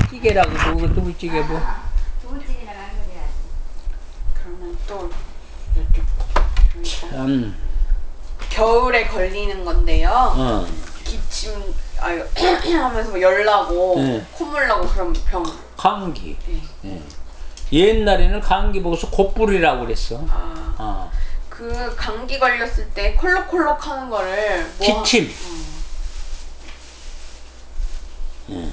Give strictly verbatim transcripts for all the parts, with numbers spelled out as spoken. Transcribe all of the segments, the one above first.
찌개라고 뭐 두부찌개 뭐. 두부찌개나 하는 거 해야지. 그러면 또 이쪽 참. 겨울에 걸리는 건데요. 어. 기침 아유 하면서 뭐 열나고 네. 콧물 나고 그런 병. 감기. 네. 예. 옛날에는 감기 먹어서 곧불이라고 그랬어. 아, 어. 그 감기 걸렸을 때 콜록콜록 하는 거를 뭐 기침. 하, 어. 예.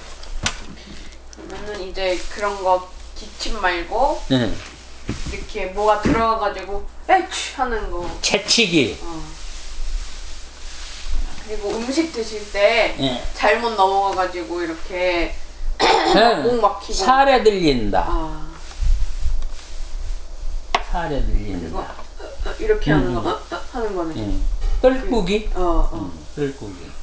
그러면은 이제 그런 거 기침 말고 예. 이렇게 뭐가 들어가가지고 에취 하는 거. 채치기. 어. 그리고 음식 드실 때 예. 잘못 넘어가가지고 이렇게 목 막히고 살에 들린다. 아. 살에 들린다. 이렇게 음, 하는 거 음. 어, 어, 하는 거네. 음. 떨꾸기. 어, 어. 음, 떨꾸기.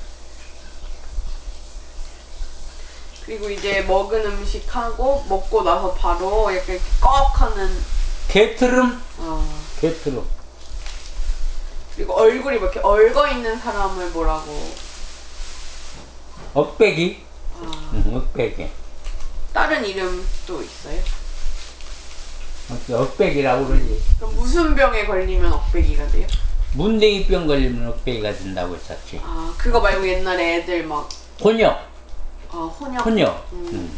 그리고 이제 먹은 음식 하고 먹고 나서 바로 이렇게 꺽 하는 개트름. 어. 개트름. 그리고 얼굴이 뭐 이렇게 얼거 있는 사람을 뭐라고? 억배기. 아. 응, 억배기. 다른 이름 또 있어요? 억배기라고 그러지. 그럼 무슨 병에 걸리면 억배기가 돼요? 문댕이병 걸리면 억배기가 된다고 했었지. 아 그거 말고 옛날에 애들 막 혼역. 아, 혼역. 혼역. 음. 음.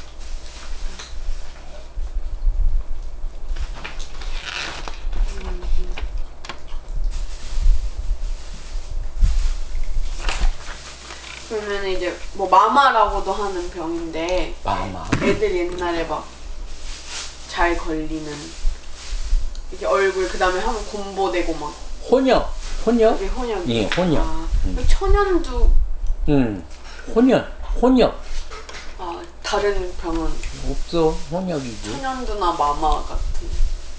그러면 이제 뭐 마마라고도 하는 병인데 마마. 애들 옛날에 막 잘 걸리는 이게 얼굴 그 다음에 하면 곰보대고 막 혼역. 혼역? 그게 혼역. 예, 혼역. 아, 음. 천연두. 응. 혼역. 혼역. 아 다른 병은 없어. 혼역이지. 천연두나 마마 같은.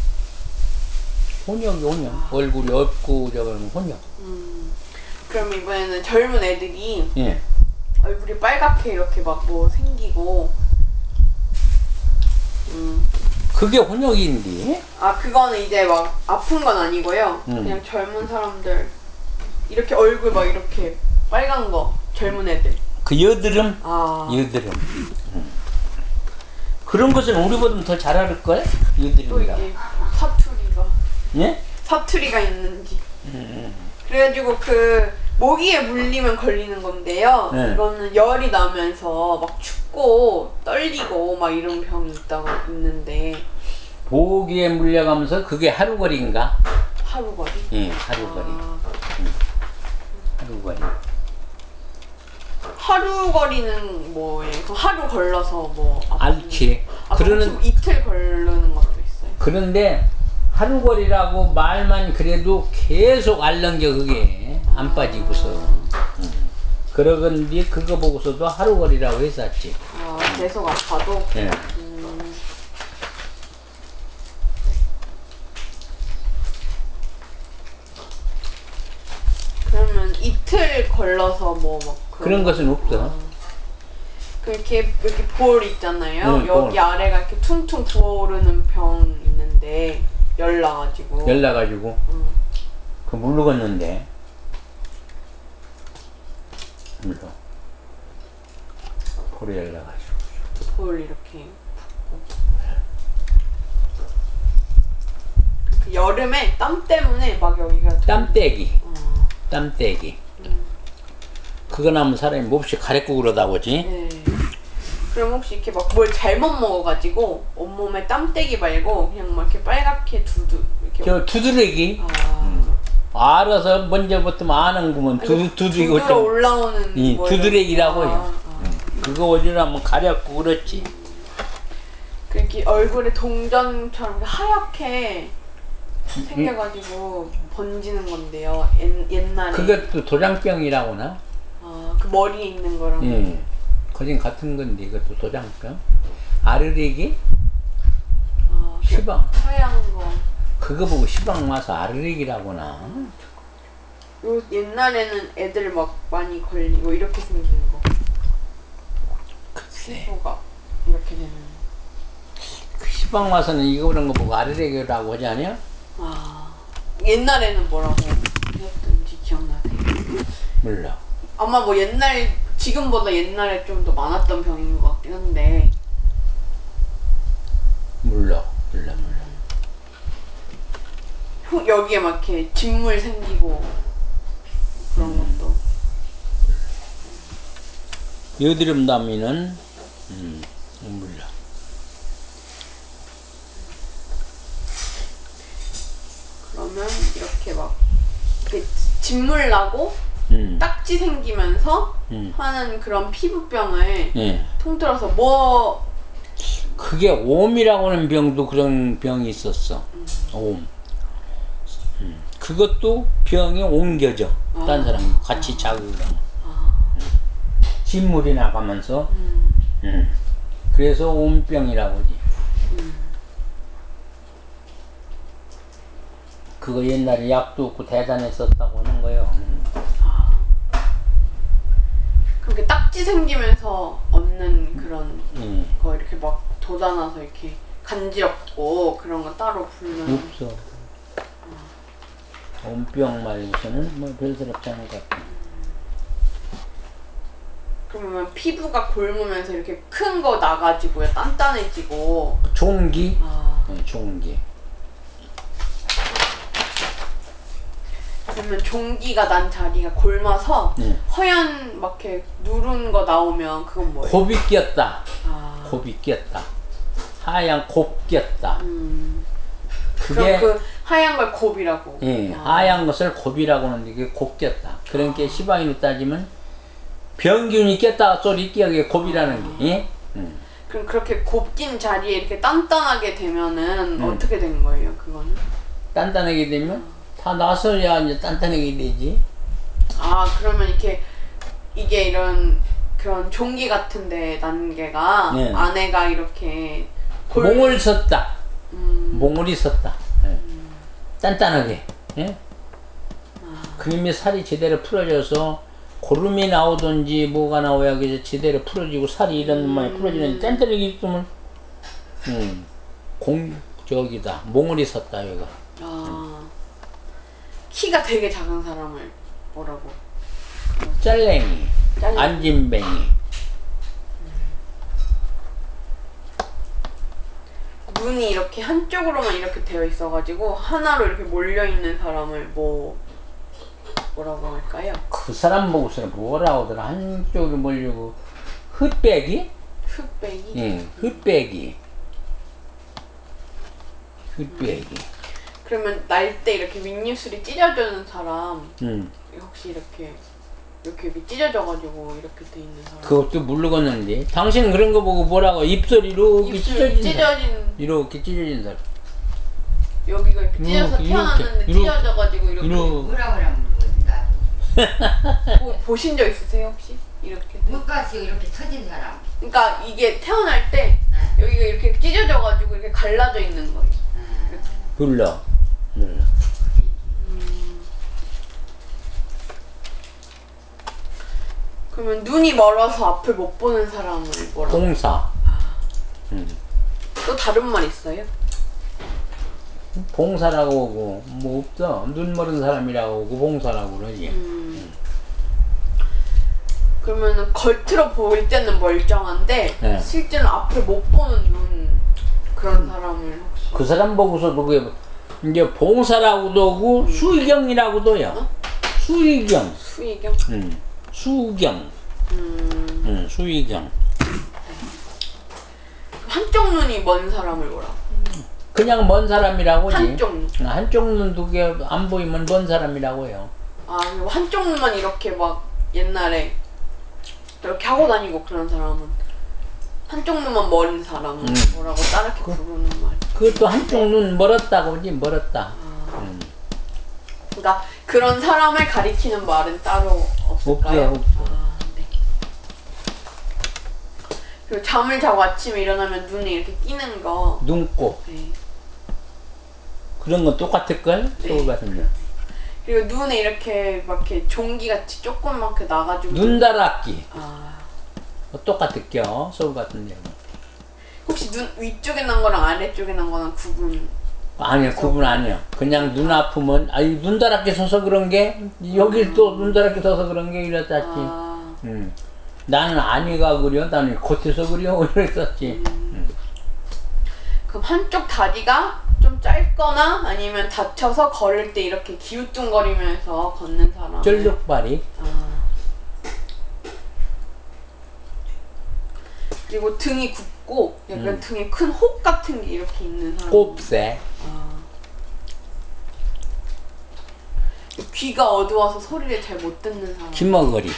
혼역이 혼역. 아. 얼굴이 없고 저거는 혼역. 음. 그럼 이번에는 젊은 애들이 예. 얼굴이 빨갛게 이렇게 막 뭐 생기고. 음. 그게 혼역인데? 아 그거는 이제 막 아픈 건 아니고요. 음. 그냥 젊은 사람들 이렇게 얼굴 막 이렇게 빨간 거 젊은 애들. 그 여드름? 아. 여드름. 음. 그런 것은 우리보다 더 잘 알을걸? 또 여드름이라. 이게 사투리가 예? 사투리가 있는지. 음. 그래가지고 그 모기에 물리면 걸리는 건데요. 네. 이거는 열이 나면서 막 춥고 떨리고 막 이런 병이 있다고 있는데. 모기에 물려가면서 그게 하루거리인가? 하루거리? 예, 하루거리. 아. 음. 하루거리. 하루거리는 뭐예요? 그 하루 걸러서 뭐 아픈- 알지. 아, 그러는 혹시 이틀 걸르는 것도 있어요? 그런데 하루거리라고 말만 그래도 계속 앓는 게 그게 안 빠지고서. 음. 그러건데 그거 보고서도 하루거리라고 했었지. 아 계속 아파도? 예. 음. 그러면 이틀 걸러서 뭐 막 그런 것은 없어. 아. 그렇게 이렇게 볼 있잖아요. 응, 여기 볼. 아래가 이렇게 퉁퉁 부어오르는 병 있는데 열 나가지고. 열 나가지고 응. 그 물르겠는데 물러. 볼에 열 나가지고. 볼 이렇게 붓고. 그 여름에 땀 때문에 막 여기가 땀떼기. 어. 땀떼기. 음. 그거 나면 사람이 몹시 가래고 그러다 보지. 네. 그럼 혹시 이렇게 막 뭘 잘못 먹어가지고 온몸에 땀떼기 말고 그냥 막 이렇게 빨갛게 두두 이렇게. 저 두드러기. 아. 음. 알아서 먼저부터 아는 거면 두 두드리고 두드러 올라오는 이 뭐 두드러기라고 이런- 해요. 아, 아. 음. 그거 어디라면 가렵고 그렇지. 그렇게 얼굴에 동전처럼 하얗게 생겨가지고 번지는 건데요. 옛, 옛날에. 그것도 도장병이라고나? 아, 그 머리에 있는 거랑. 예. 거진 같은 건데 이것도 도장병. 아르레기? 아, 그 시방. 하얀 거. 그거 보고 시방 와서 아르레기라고나. 요 옛날에는 애들 막 많이 걸리고 이렇게 생긴 거. 글쎄. 피부가 이렇게 되는. 그 시방 와서는 이거 그런 거 보고 아르레기라고 하지 않냐? 아, 옛날에는 뭐라고 했던지 기억나세요? 몰라. 아마 뭐 옛날 지금보다 옛날에 좀 더 많았던 병인 것 같긴 여기에 막 이렇게 진물 생기고 그런 음. 것도. 여드름 나면은 음, 몰라. 그러면 이렇게 막 이렇게 진물 나고 음. 딱지 생기면서 음. 하는 그런 피부병을 예. 통틀어서 뭐 그게 옴이라고 하는 병도 그런 병이 있었어. 옴. 음. 그것도 병이 옮겨져. 아. 딴 사람이 같이 자극을 하면. 음. 진물이 나가면서. 음. 음. 그래서 옴병이라고 하지. 음. 그거 옛날에 약도 없고 대단했었다고 하는 거예요. 음. 그렇게 딱지 생기면서 얻는 그런 음. 거 이렇게 막 돋아나서 이렇게 간지럽고 그런 거 따로 부르는. 없어. 옴병 말고서는 뭐 별스럽지 않은 것 같아. 그러면 피부가 곪으면서 이렇게 큰 거 나가지고요, 단단해지고. 종기? 아. 네, 종기. 그러면 종기가 난 자리가 곪어서 응. 허연 막 이렇게 누른 거 나오면 그건 뭐예요? 곱이 꼈다. 아. 곱이 꼈다. 하얀 곱 꼈다. 음. 그게 그럼 그 하얀 걸 곱이라고. 예, 아. 하얀 것을 곱이라고 하는데 그게 곱 꼈다. 그러니까 시방이로 따지면 병균이 꼈다 소리 끼게 곱이라는 게. 예? 음. 그럼 그렇게 곱긴 자리에 이렇게 단단하게 되면은 음. 어떻게 되는 거예요, 그거는? 단단하게 되면 다 나서야 이제 단단하게 되지. 아, 그러면 이렇게 이게 이런 그런 종기 같은데 난개가 네. 안에가 이렇게 골- 몽을 섰다. 음. 몽울이 섰다. 예. 음. 단단하게. 예? 아. 그림이 살이 제대로 풀어져서 고름이 나오든지 뭐가 나와야 그게 제대로 풀어지고 살이 이런 모양이 풀어지는 짠짜르게 있으면 음, 공 저기다 몽울이 섰다 여기가. 아. 키가 되게 작은 사람을 뭐라고? 짤랭이, 짤랭이. 안진뱅이. 눈이 이렇게 한쪽으로만 이렇게 되어 있어가지고 하나로 이렇게 몰려 있는 사람을 뭐 뭐라고 할까요? 그 사람 보고서는 뭐라 하더라. 한쪽으로 몰리고 흑백이? 흑백이. 응, 흑백이. 흑백이. 그러면 날 때 이렇게 윗입술이 찢어지는 사람 응. 혹시 이렇게 이렇게 이렇게 찢어져가지고 이렇게 돼 있는 사람. 그것도 모르겠는데. 당신 그런 거 보고 뭐라고 입술 이렇게 입술 찢어진 사람. 찢어진 이렇게 찢어진 사람. 여기가 이렇게 찢어서 이렇게, 태어났는데 이렇게, 찢어져가지고 이렇게. 이렇게. 뭐라 그러면 모르지 나도. 보, 보신 적 있으세요 혹시? 이렇게. 못 봤어요 이렇게 터진 사람. 그러니까 이게 태어날 때 네. 여기가 이렇게 찢어져가지고 이렇게 갈라져 있는 거예요. 음. 불러. 불러. 그러면 눈이 멀어서 앞을 못 보는 사람을 뭐라고? 공사. 아, 음. 또 다른 말 있어요? 봉사라고 하고 뭐 없어. 눈 멀은 사람이라고 하고 봉사라고 그러지. 음. 그러면 겉으로 보일 때는 멀쩡한데 네. 실제는 앞을 못 보는 눈 그런 사람을 혹시? 그 사람 보고서도 그게 이제 봉사라고도 하고 음. 수의경이라고도 해요. 어? 수의경. 수의경? 음. 수경. 음. 음, 수의경. 한쪽 눈이 먼 사람을 뭐라고? 그냥 먼 사람이라고 하지. 한쪽 눈. 아, 한쪽 눈도 그게 안 보이면 먼 사람이라고 해요. 아, 그리고 한쪽 눈만 이렇게 막 옛날에 이렇게 하고 다니고 그런 사람은 한쪽 눈만 멀은 사람은 음. 뭐라고 따르게 부르는 말. 그것도 한쪽 눈 멀었다고 하지. 멀었다. 아. 음. 그러니까 그런 사람을 가리키는 말은 따로 없을까요? 없어요, 없어. 아, 네. 그리고 잠을 자고 아침에 일어나면 눈에 이렇게 끼는 거. 눈곱. 네. 그런 건 똑같을걸? 네. 서울 같으면. 그리고 눈에 이렇게 막 이렇게 종기같이 조그맣게 나가지고. 눈다락기. 아. 똑같을겨. 서울 같은 데는. 혹시 눈 위쪽에 난 거랑 아래쪽에 난 거랑 구분? 아니야, 구분 아니야. 그냥 눈 아프면, 아니, 눈다랗게 서서 그런 게, 여기 음. 또 눈다랗게 서서 그런 게 이랬었지. 아. 음. 나는 아니가 그려, 나는 겉에서 그려, 이랬었지. 음. 음. 그럼 한쪽 다리가 좀 짧거나 아니면 다쳐서 걸을 때 이렇게 기우뚱거리면서 걷는 사람. 쫄륵발이. 아. 그리고 등이 굽고 약간 음. 등에 큰 혹 같은 게 이렇게 있는 사람. 곱새. 아. 귀가 어두워서 소리를 잘 못 듣는 사람. 귀머거리.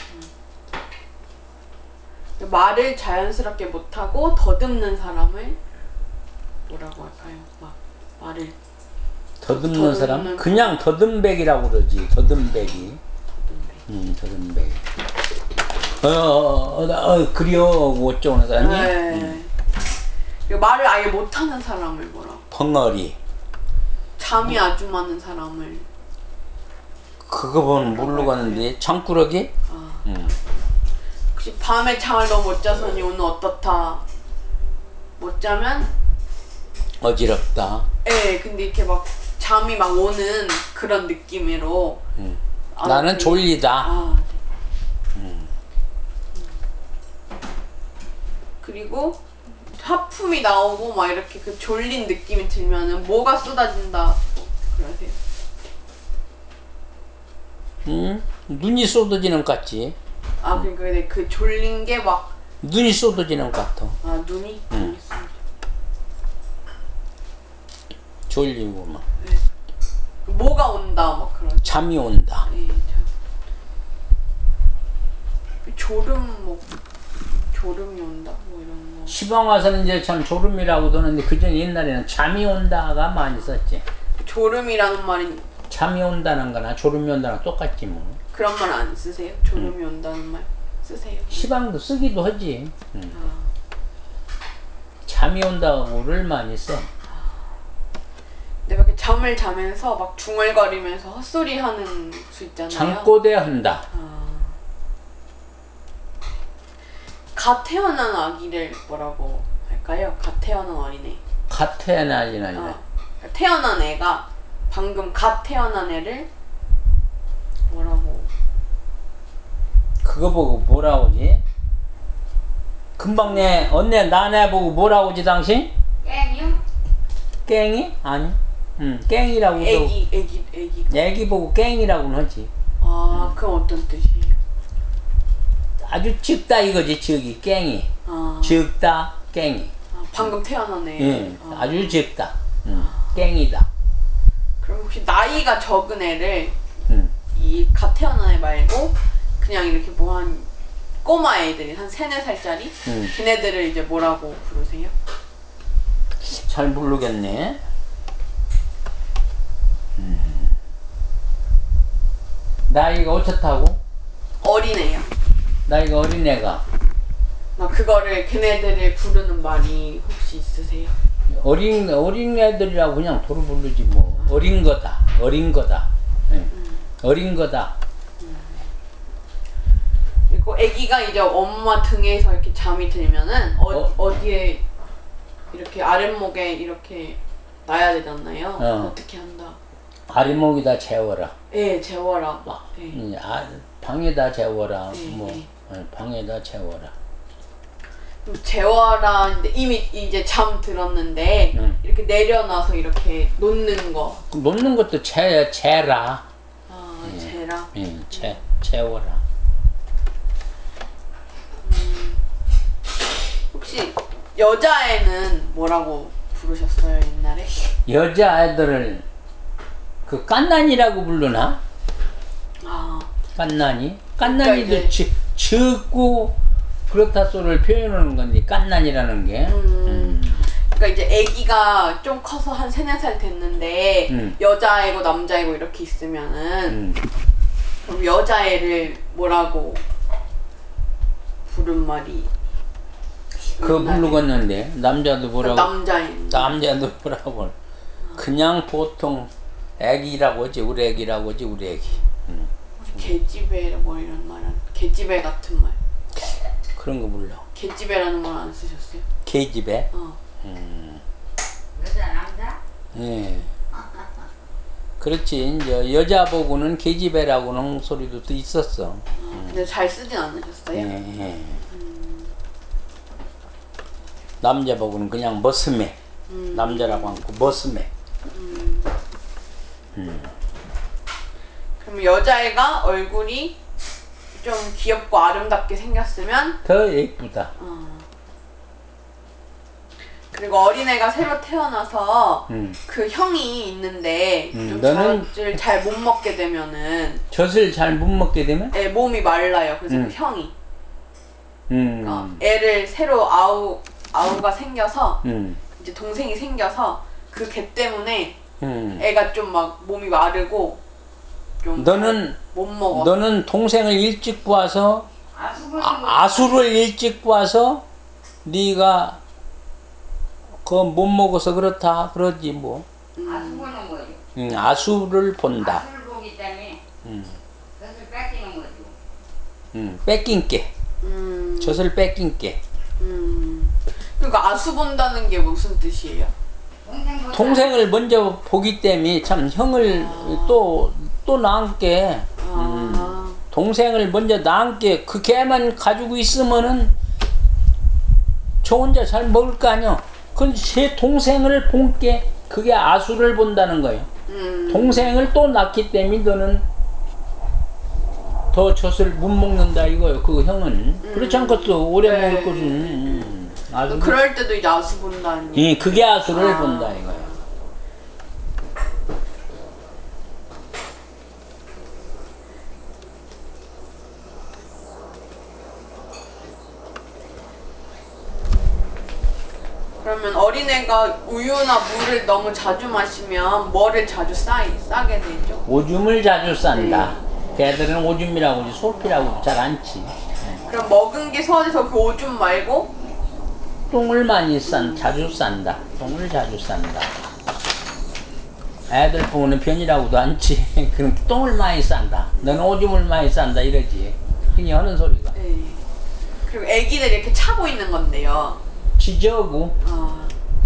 말을 자연스럽게 못하고 더듬는 사람을 뭐라고 할까요? 막 말을 더듬는 더듬는 사람? 그냥 더듬백이라고 그러지. 더듬백이. 더듬는. 음, 더듬백. 어, 어, 어, 어 그려. 어쩌는 사람이? 네. 음. 그리고 말을 아예 못하는 사람을 뭐라고? 벙어리. 잠이 아주 많은 사람을. 그거 보면 모르고 가는데 장꾸러기? 아. 음. 혹시 밤에 잠을 너무 못 자서니 오늘 어떻다? 못 자면? 어지럽다. 예, 근데 이렇게 막 잠이 막 오는 그런 느낌으로. 음. 아, 나는 그- 졸리다. 아, 네. 음. 그리고 하품이 나오고 막 이렇게 그 졸린 느낌이 들면은 뭐가 쏟아진다 그러세요? 음? 눈이 쏟아지는 것 같지? 아 그러니까 근데 그 졸린 게 막 눈이 쏟아지는 것 같아. 아 눈이 음. 눈이 쏟아져. 졸리고 막. 네. 뭐가 온다 막 그런. 잠이 온다. 네, 참. 졸음 뭐 졸음이 온다 뭐 이런 거. 시방 와서는 이제 참 졸음이라고 하는데 그전 옛날에는 잠이 온다가 많이 썼지. 졸음이라는 말이 잠이 온다는 거나 졸음이 온다는 똑같지 뭐. 그런 말 안 쓰세요? 졸음이 온다는 말 쓰세요? 시방도 쓰기도 하지. 음. 아. 잠이 온다고를 많이 써. 근데 막 이렇게 잠을 자면서 막 중얼거리면서 헛소리 하는 수 있잖아요. 잠꼬대 한다. 아. 갓 태어난 아기를 뭐라고 할까요? 갓 태어난 어린애. 갓 태어나진 않냐. 어. 태어난 애가 방금 갓 태어난 애를 뭐라고? 그거 보고 뭐라고 하지? 금방 내 언니 나네 보고 뭐라고 하지 당신? 깽이요? 깽이? 아니. 응, 깽이라고. 애기, 애기, 애기. 애기 보고 깽이라고는 하지. 아, 그럼 어떤 뜻이에요? 아주 즉다 이거지, 즉이. 깽이. 아, 즉다, 깽이. 아 방금 태어난 애. 응, 아. 아주 즉다. 응, 깽이다. 그럼 혹시 나이가 적은 애를 응. 이 갓 태어난 애 말고 그냥 이렇게 뭐 한 꼬마 애들이 한 세네 살짜리 응. 걔네들을 이제 뭐라고 부르세요? 잘 모르겠네. 음. 나이가 어떻다고? 어린애요. 나이가 어린애가. 막 그거를 걔네들을 부르는 말이 혹시 있으세요? 어린, 어린 애들이라고 그냥 도로 부르지 뭐. 어린 거다. 어린 거다. 응. 음. 어린 거다. 그리고 아기가 이제 엄마 등에서 이렇게 잠이 들면은 어, 어? 어디에 이렇게 아랫목에 이렇게 놔야 되잖아요. 어. 어떻게 한다? 아리목에다 재워라. 예, 재워라. 막. 예. 음, 아, 방에다 재워라. 네, 뭐 네. 어, 방에다 재워라. 그럼 재워라. 근데 이미 이제 잠 들었는데 응. 이렇게 내려놔서 이렇게 놓는 거. 놓는 것도 재, 재라. 아, 재라. 응, 재, 재워라. 혹시 여자애는 뭐라고 부르셨어요 옛날에? 여자아이들을 그 깐난이라고 부르나? 아, 깐난이? 그러니까 깐난이도 이제- 지, 적고 그렇다 소리를 표현하는 건데 깐난이라는 게. 음. 그러니까 이제 아기가 좀 커서 한 세네 살 됐는데 음. 여자애고 남자애고 이렇게 있으면은 음. 그럼 여자애를 뭐라고 부른 말이 그거 옛날에? 부르겠는데 남자도 뭐라고? 남자애. 남자도 뭐라고? 그냥 보통 애기라고 하지. 우리 애기라고 하지. 우리 애기. 음. 개집애 뭐 이런 말은 개집애 같은 말. 그런 거 불러. 개집애라는 말 안 쓰셨어요? 개집애. 어. 음. 여자 남자? 예. 그렇지. 이제 여자 보고는 계집애라고는 소리도 또 있었어. 근데 잘 쓰진 않으셨어요? 예, 예. 남자 보고는 그냥 머스매. 음. 남자라고 하고 머스매. 음. 그럼 여자애가 얼굴이 좀 귀엽고 아름답게 생겼으면 더 예쁘다. 어. 그리고 어린애가 새로 태어나서 음. 그 형이 있는데 음, 좀 너는- 젖을 잘 못 먹게 되면은 젖을 잘 못 먹게 되면? 애 몸이 말라요. 그래서 음. 그 형이 음. 어, 애를 새로 아우 아우가 생겨서 음. 이제 동생이 생겨서 그 개 때문에 음. 애가 좀 막 몸이 마르고 좀 너는 못 먹어. 너는 동생을 일찍 구해서 아수분은 아, 아수를 일찍 구해서 네가 그거 못 먹어서 그렇다 그러지 뭐. 아수분은 뭐죠? 음, 아수를 본다. 아수를 보기 때문에 음. 그것을 뺏기는 거죠. 음, 뺏긴 게. 음, 젖을 뺏긴 게. 음. 그러니까 아수 본다는 게 무슨 뜻이에요? 동생보다 동생을 먼저 보기 때문에 참 형을 또 또 낳게. 음. 아, 동생을 먼저 낳게 그 개만 가지고 있으면은 저 혼자 잘 먹을 거 아니야. 그건 제 동생을 본 게 그게 아수를 본다는 거예요. 음, 동생을 또 낳기 때문에 너는 더 젖을 못 먹는다 이거예요. 그 형은 그렇지 않겠어. 오래 네. 먹을 것은 음, 아수. 그럴 때도 이제 아수 본다는 예, 그게 아수를 아. 본다 이거예요. 그러면 어린애가 우유나 물을 너무 자주 마시면 뭐를 자주 싸, 싸게 되죠? 오줌을 자주 싼다. 걔들은 오줌이라고 하지 소피라고 잘 안 치. 그럼 먹은 게 소화돼서 그 오줌 말고 똥을 많이 싼, 자주 싼다. 똥을 자주 싼다. 애들 보는 편이라고도 안 치. 그럼 똥을 많이 싼다. 너는 오줌을 많이 싼다 이러지. 그냥 하는 소리가. 네. 그리고 애기들이 이렇게 차고 있는 건데요. 지저구. 아.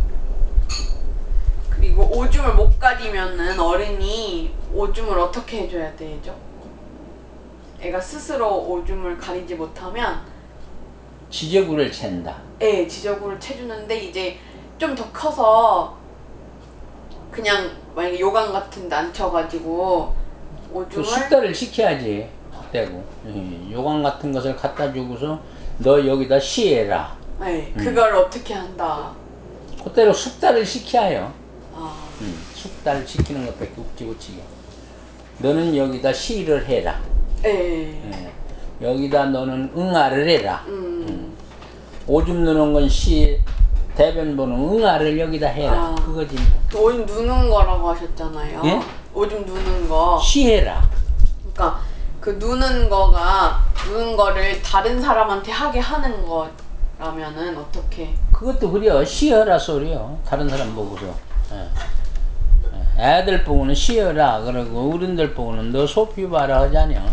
그리고 오줌을 못 가리면은 어른이 오줌을 어떻게 해줘야 되죠? 애가 스스로 오줌을 가리지 못하면 지저구를 챈다. 애 지저구를 채주는데 이제 좀 더 커서 그냥 만약에 요강 같은 데 앉혀가지고 그 오줌을 숙달을 시켜야지. 떼고. 예, 요강 같은 것을 갖다 주고서 너 여기다 시해라. 네, 음. 그걸 어떻게 한다. 그대로 숙달을 시켜요. 아, 음, 숙달 시키는 것밖에 없지, 그치? 너는 여기다 시를 해라. 네. 예. 여기다 너는 응아를 해라. 음. 오줌 누는 건 시, 대변 보는 응아를 여기다 해라. 아. 그거지 뭐. 그 오줌 누는 거라고 하셨잖아요. 예? 오줌 누는 거. 시해라. 그러니까 그 누는 거가 누는 거를 다른 사람한테 하게 하는 거라면은 어떻게? 그것도 그래요. 시어라 소리요. 다른 사람 보고서. 예. 예. 애들 보고는 시어라. 그러고 어른들 보고는 너 소피 봐라 하잖여.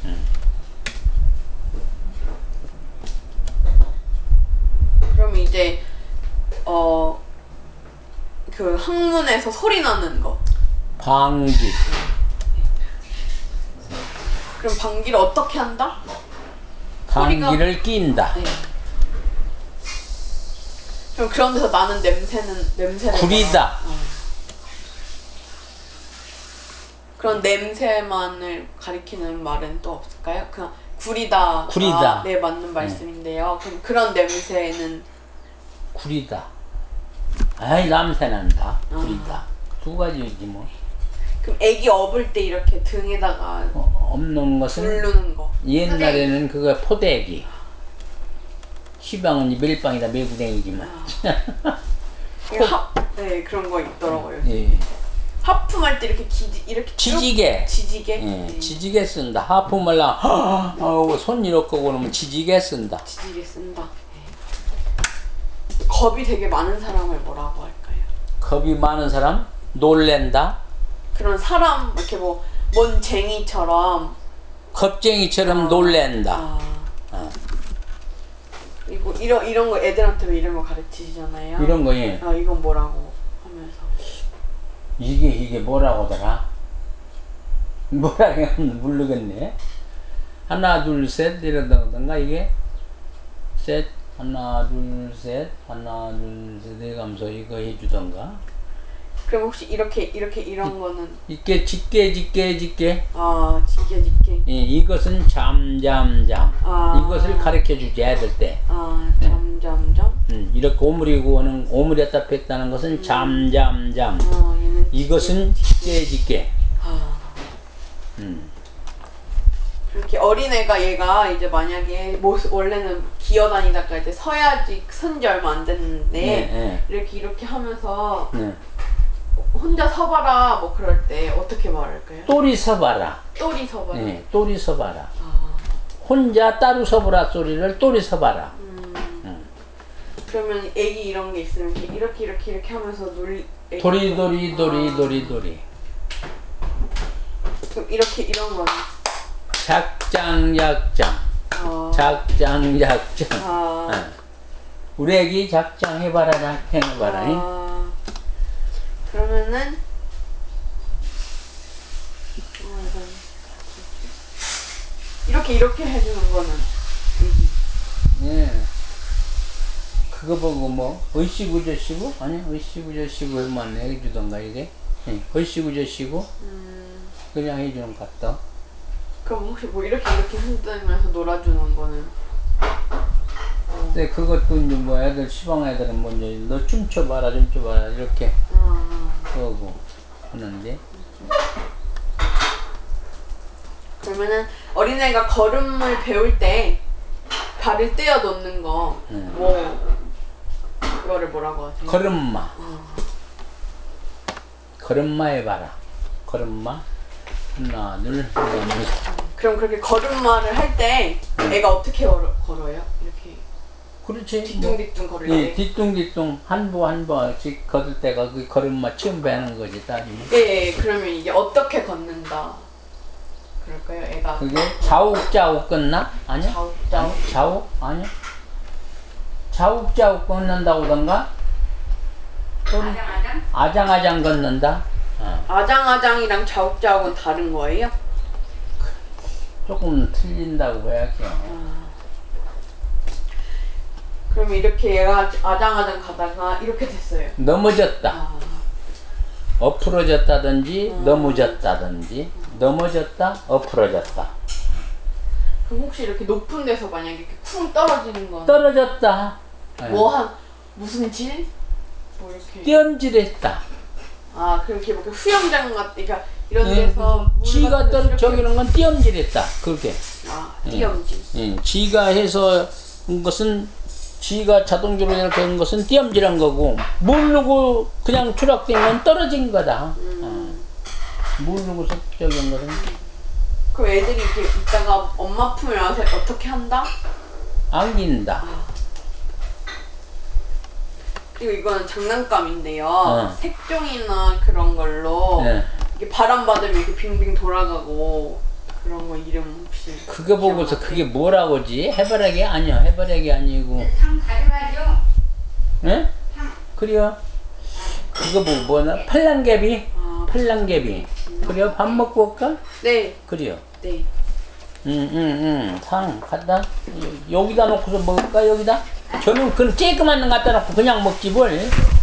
그럼 이제 어 그 항문에서 소리 나는 거. 방귀. 그럼 방귀를 어떻게 한다? 방귀를 낀다. 네. 그럼 그런 데서 나는 냄새는 냄새를 구리다. 뭐라- 어. 그런 냄새만을 가리키는 말은 또 없을까요? 그냥 구리다. 구리다. 네, 맞는 말씀인데요. 그럼 그런 냄새는 구리다. 아이 냄새 난다. 구리다. 두 가지지 뭐. 그럼 애기 업을 때 이렇게 등에다가 어, 없는 것은 부르는 거. 옛날에는 그거 포대기. 시방은 밀방이다 매구댕이지만. 이게 하, 네 그런 거 있더라고요. 예. 하품할 때 이렇게 기지 이렇게 쭉 지지개. 지지개. 예, 네. 지지개 쓴다. 하품을 나, 어, 손 이렇게 그러면 지지개 쓴다. 지지개 쓴다. 네. 겁이 되게 많은 사람을 뭐라고 할까요? 겁이 많은 사람 놀랜다. 그런 사람 이렇게 뭐 먼쟁이처럼 겁쟁이처럼 아, 놀랜다. 아. 어. 그리고 이런 이런 거 애들한테 왜 이런 거 가르치시잖아요. 이런 거 예. 아 이건 뭐라고 하면서 이게 이게 뭐라고더라? 뭐라 하면 모르겠네. 하나 둘 셋 이러던가 이게 셋 하나 둘 셋 하나 둘 셋 해가면서 이거 해주던가. 그럼 혹시 이렇게 이렇게 이런 거는 이게 짙게 짙게 짙게. 아 짙게 짙게. 예, 이것은 잠잠잠. 아. 이것을 가르쳐 주지 애들 때. 아 잠잠잠. 음, 이렇게 오므리고 하는 오므렸다 뺐다는 것은 잠잠잠. 아 얘는 이것은 짙게 짙게. 아. 음. 그렇게 어린애가 얘가 이제 만약에 뭐 원래는 기어다니다가 이제 서야지 선지 얼마 안 됐는데 네, 이렇게 이렇게 하면서 네. 혼자 서봐라 뭐 그럴 때 어떻게 말할까요? 또리 서봐라. 또리 서봐라. 예, 또리 서봐라. 아. 혼자 따로 서보라 소리를 또리 서봐라. 음. 음. 그러면 애기 이런 게 있으면 이렇게 이렇게 이렇게, 이렇게 하면서 놀 애기 도리 도리 도리 아. 도리 도리. 그럼 이렇게 이런 거는 작장 약장. 아. 작장 약장. 아. 어. 우리 애기 작장 해봐라 작장 해봐라. 잉? 아. 그러면은 어, 이건 이렇게 이렇게 해주는 거는 애기. 예. 그거 보고 뭐 의시구저시구 아니 의시구저시구만 해주던가 이게. 예. 의시구저시구 음. 그냥 해주는 것 같다. 그럼 혹시 뭐 이렇게 이렇게 흔들면서 놀아주는 거는? 근데 그것도 이제 뭐 애들 시방 애들은 뭐 이제 너 춤춰봐라 춤춰봐라 이렇게 아. 하고 하는데. 그러면은 어린애가 걸음을 배울 때 발을 떼어 놓는 거, 음. 뭐 그거를 뭐라고 하세요? 걸음마. 음. 걸음마 해봐라. 걸음마. 하나, 둘, 하나, 둘. 그럼 그렇게 걸음마를 할 때 애가 어떻게 걸어, 걸어요? 이렇게 그렇지. 뒤뚱뒤뚱 걸을 뭐, 때. 예, 뒤뚱뒤뚱 한 부 한 부씩 걸을 때가 그 걸음마 처음 배는 거지, 딸이. 예, 예, 그러면 이게 어떻게 걷는다. 그럴까요, 애가? 그게 좌욱좌욱 걷나? 아니야? 좌욱좌욱? 아니, 좌욱? 아니야? 좌욱좌욱 걷는다고던가? 아장아장? 아장아장 걷는다? 어. 아장아장이랑 좌욱좌욱은 다른 거예요? 조금 틀린다고 해야죠. 아. 그럼 이렇게 얘가 아장아장 가다가 이렇게 됐어요. 넘어졌다. 아. 엎으러졌다든지 음. 넘어졌다든지 넘어졌다 엎으러졌다. 그럼 혹시 이렇게 높은 데서 만약에 이렇게 쿵 떨어지는 건 떨어졌다. 뭐 한 무슨 질? 뭐 이렇게. 띄엄질했다. 아, 그렇게 뭐 이렇게 수영장 같, 그러니까 이런 예, 데서 물 지가 같은 데서 떨어 이렇게- 저기는 건 띄엄질했다. 그렇게. 아, 띄엄질. 예, 지가 해서 한 것은 지가 자동적으로 이렇게 한 것은 띄엄질한 거고 모르고 그냥 추락된 건 떨어진 거다. 음. 어. 모르고 저기 한 것은 그럼 애들이 이렇게 있다가 엄마 품에 와서 어떻게 한다? 안긴다. 그리고 이거는 장난감인데요. 어. 색종이나 그런 걸로 예. 이게 바람 받으면 이렇게 빙빙 돌아가고 그런 거 이름 혹시 그거 보고서 기억나세요? 그게 뭐라고지? 해바라기 아니야. 해바라기 아니고. 상 가져가죠. 예? 그래요. 그거 보고 뭐나? 팔랑개비? 아, 팔랑개비. 그래요. 밥 먹고 올까? 네, 그래요. 네. 응, 응, 응. 상 갖다 여기다 놓고서 먹을까? 여기다? 저는 그런 쬐끄만 거 갖다 놓고 그냥 먹지 뭘.